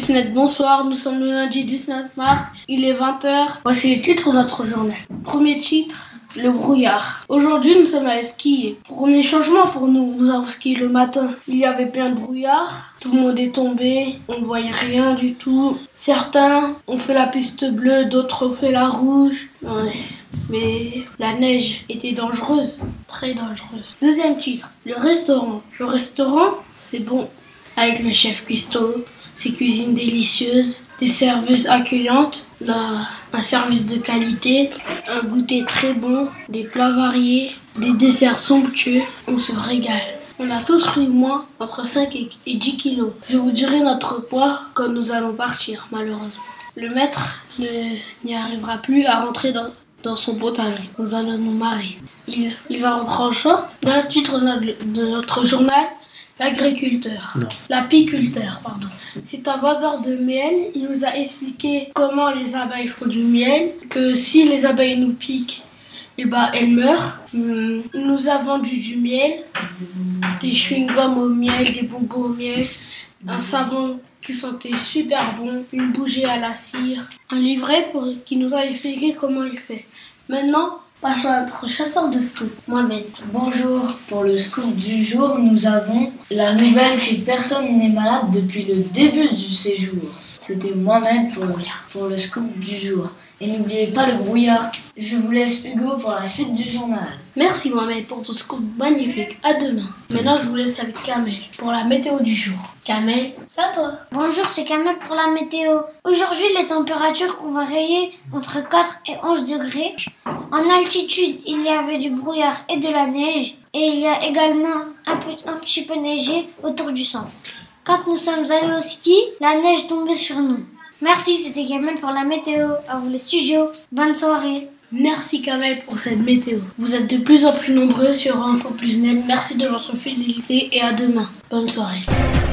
Net, bonsoir, nous sommes le lundi 19 mars, il est 20h. Voici les titres de notre journal. Premier titre, le brouillard. Aujourd'hui, nous sommes allés skier. Premier changement pour nous, nous avons skié le matin. Il y avait plein de brouillard, tout le monde est tombé, on ne voyait rien du tout. Certains ont fait la piste bleue, d'autres ont fait la rouge. Ouais. Mais la neige était dangereuse, très dangereuse. Deuxième titre, le restaurant. Le restaurant, c'est bon. Avec le chef cuistot, ses cuisines délicieuses, des serveuses accueillantes, un service de qualité, un goûter très bon, des plats variés, des desserts somptueux. On se régale. On a tous pris moins entre 5 et 10 kilos. Je vous dirai notre poids quand nous allons partir, malheureusement. Le maître n'y arrivera plus à rentrer dans son potager. Nous allons nous marrer. Il va rentrer en short. Dans le titre de notre journal, l'apiculteur, pardon. C'est un vendeur de miel. Il nous a expliqué comment les abeilles font du miel, que si les abeilles nous piquent, elles meurent. Il nous a vendu du miel, des chewing-gums au miel, des bonbons au miel, un savon qui sentait super bon, une bougie à la cire, un livret qui nous a expliqué comment il fait. Maintenant, passons à notre chasseur de scoop, Mohamed. Bonjour, pour le scoop du jour, nous avons la nouvelle que personne n'est malade depuis le début du séjour. C'était Mohamed pour le scoop du jour. Et n'oubliez pas le brouillard. Je vous laisse Hugo pour la suite du journal. Merci Mohamed pour ton scoop magnifique. À demain. Maintenant, je vous laisse avec Kamel pour la météo du jour. Kamel, c'est à toi. Bonjour, c'est Kamel pour la météo. Aujourd'hui, les températures ont varié entre 4 et 11 degrés. En altitude, il y avait du brouillard et de la neige. Et il y a également un petit peu neigé autour du centre. Quand nous sommes allés au ski, la neige tombait sur nous. Merci, c'était Kamel pour la météo. À vous les studios. Bonne soirée. Merci Kamel pour cette météo. Vous êtes de plus en plus nombreux sur Info Plus Net. Merci de votre fidélité et à demain. Bonne soirée.